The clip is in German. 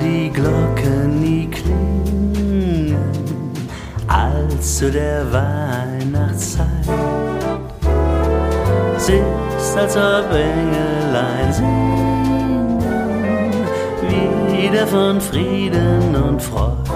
die Glocken nie klingen, als zu der Weihnachtszeit. Es ist, als ob Engelein singen, wieder von Frieden und Freude.